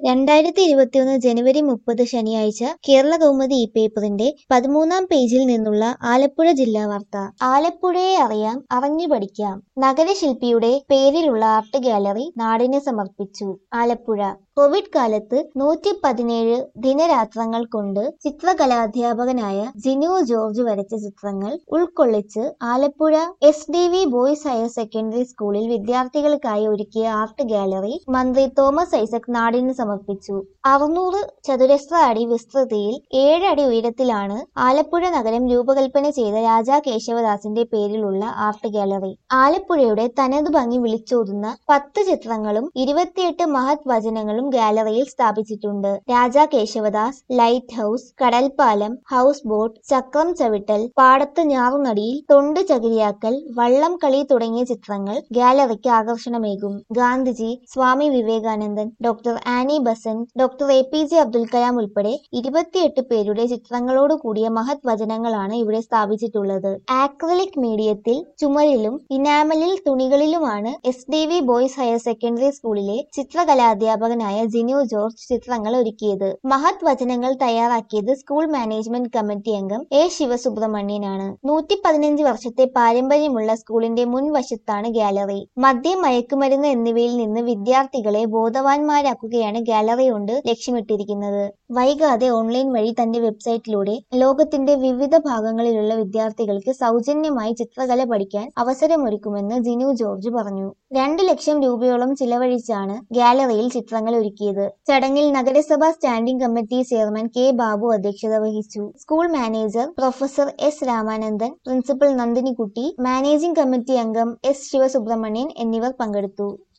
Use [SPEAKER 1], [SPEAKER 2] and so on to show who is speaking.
[SPEAKER 1] 2021 ജനുവരി 30 ശനിയാഴ്ച കേരളകൗമുദി പേപ്പറിന്റെ 13-ാം പേജിൽ നിന്നുള്ള ആലപ്പുഴ ജില്ലാ വാർത്ത. ആലപ്പുഴയെ അറിയാം, അറിഞ്ഞു പഠിക്കാം. നഗരശില്പിയുടെ പേരിലുള്ള ആർട്ട് ഗാലറി നാടിന് സമർപ്പിച്ചു. ആലപ്പുഴ. കോവിഡ് കാലത്ത് 117 ദിനരാത്രങ്ങൾ കൊണ്ട് ചിത്രകലാധ്യാപകനായ ജിനു ജോർജ് വരച്ച ചിത്രങ്ങൾ ഉൾക്കൊള്ളിച്ച് Alappuzha SDV boys higher secondary സ്കൂളിൽ വിദ്യാർത്ഥികൾക്കായി ഒരുക്കിയ ആർട്ട് ഗാലറി മന്ത്രി തോമസ് ഐസക് നാടിന് സമർപ്പിച്ചു. 600 ചതുരശ്ര അടി വിസ്തൃതിയിൽ 7 അടി ഉയരത്തിലാണ് ആലപ്പുഴ നഗരം രൂപകൽപ്പന ചെയ്ത രാജാ കേശവദാസിന്റെ പേരിലുള്ള ആർട്ട് ഗാലറി. ആലപ്പുഴയുടെ തനത് ഭംഗി വിളിച്ചോതുന്ന 10 ചിത്രങ്ങളും 28 മഹത് വചനങ്ങളും ഗാലറിയിൽ സ്ഥാപിച്ചിട്ടുണ്ട്. രാജാ കേശവദാസ്, ലൈറ്റ് ഹൌസ്, കടൽപ്പാലം, ഹൌസ് ബോട്ട്, ചക്രം ചവിട്ടൽ, പാടത്ത് ഞാറുനടിയിൽ, തൊണ്ട് ചകിരിയാക്കൽ, വള്ളം കളി തുടങ്ങിയ ചിത്രങ്ങൾ ഗാലറിക്ക് ആകർഷണമേകും. Gandhiji, Swami Vivekanandan, doctor Annie Besant, doctor APJ Abdul Kalam ഉൾപ്പെടെ 28 പേരുടെ ചിത്രങ്ങളോട് കൂടിയ മഹത് വചനങ്ങളാണ് ഇവിടെ സ്ഥാപിച്ചിട്ടുള്ളത്. ആക്രിലിക് മീഡിയത്തിൽ ചുമരിലും ഇനാമലിൽ തുണികളിലുമാണ് SDV ബോയ്സ് ഹയർ സെക്കൻഡറി സ്കൂളിലെ ചിത്രകലാധ്യാപകനായ ജിനു ജോർജ് ചിത്രങ്ങൾ ഒരുക്കിയത്. മഹത് വചനങ്ങൾ തയ്യാറാക്കിയത് സ്കൂൾ മാനേജ്മെന്റ് കമ്മിറ്റി അംഗം A ശിവസുബ്രഹ്മണ്യനാണ്. 115 വർഷത്തെ പാരമ്പര്യമുള്ള സ്കൂളിന്റെ മുൻവശത്താണ് ഗാലറി. മദ്യം, മയക്കുമരുന്ന് എന്നിവയിൽ നിന്ന് വിദ്യാർത്ഥികളെ ബോധവാന്മാരാക്കുകയാണ് ഗാലറി കൊണ്ട് ലക്ഷ്യമിട്ടിരിക്കുന്നത്. വൈകാതെ ഓൺലൈൻ വഴി തന്റെ വെബ്സൈറ്റിലൂടെ ലോകത്തിന്റെ വിവിധ ഭാഗങ്ങളിലുള്ള വിദ്യാർത്ഥികൾക്ക് സൗജന്യമായി ചിത്രകല പഠിക്കാൻ അവസരമൊരുക്കുമെന്ന് ജിനു ജോർജ് പറഞ്ഞു. 2 ലക്ഷം രൂപയോളം ചിലവഴിച്ചാണ് ഗാലറിയിൽ ചിത്രങ്ങൾ ഒരുക്കിയത്. ചടങ്ങിൽ നഗരസഭാ standing committee chairman K Babu അധ്യക്ഷത വഹിച്ചു. സ്കൂൾ manager professor S Ramanandan, principal Nandinikutty, managing committee അംഗം S ശിവസുബ്രഹ്മണ്യൻ എന്നിവർ പങ്കെടുത്തു.